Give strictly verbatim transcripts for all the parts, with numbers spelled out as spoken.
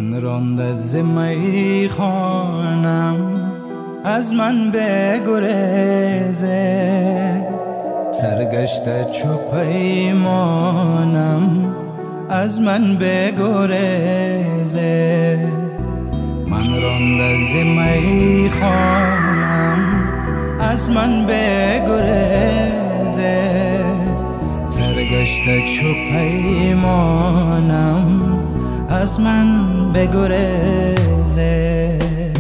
من رانده ز میخانم از من بگریزه، سرگشته چو پیمانم از من بگریزه. من رانده ز میخانم از من بگریزه، سرگشته چو پیمانم از من بگریزه.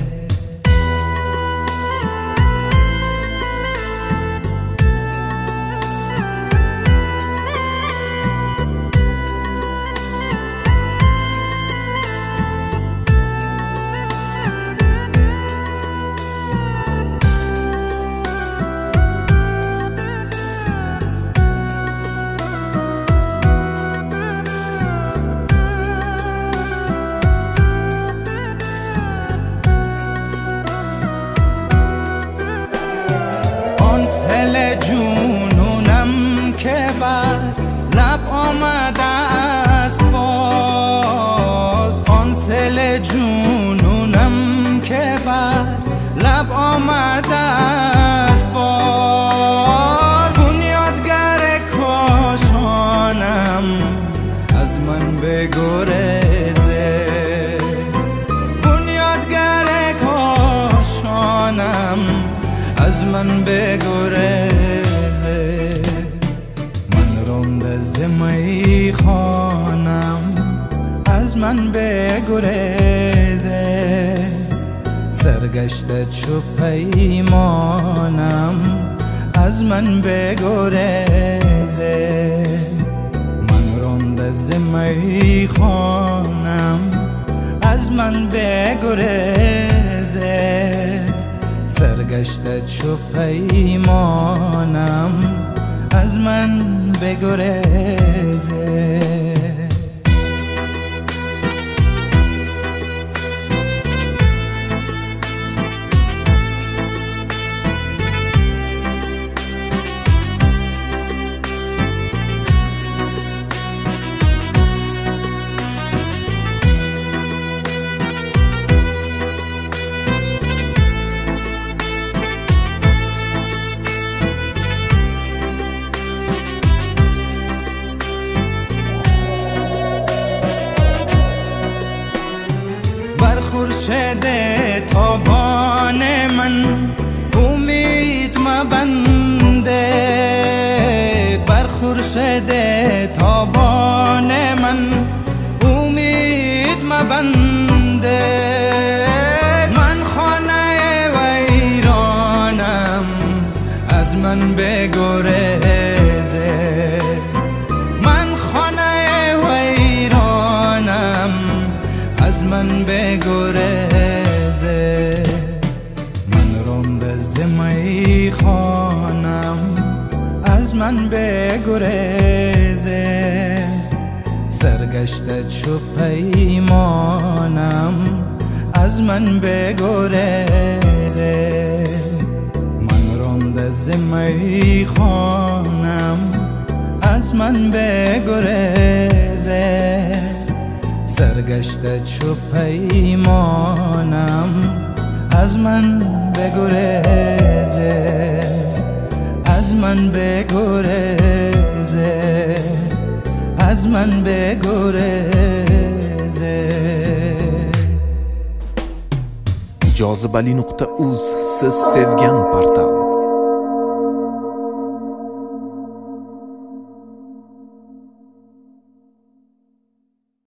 سل جنونم که بر لب آمده است باز، آن سل جنونم که بر لب آمده است باز. بنیادگر کاشانم از من بگریزه، بنیادگر کاشانم از من بگریزه. من رانده ز میخانم از من بگریزه، سرگشته چو پیمانم از من بگریزه. من رانده ز میخانم از من بگریزه، سرگشته چو پیمانم از من بگریزه. خورشید تابان من امید مبنده، بر خورشید تابان من امید مبنده. من خانه ویرانم از من بگریزه، من خانه ویرانم از من بگریزه. من رانده ز میخانم از من بگریزه، سرگشته چو پیمانم از من بگریزه. من رانده ز میخانم از من بگریزه، سرگشته چو پیمانم از من بگریزه، از من بگریزه، از من بگریزه. Jozibali nuqta uz siz sevgan portal.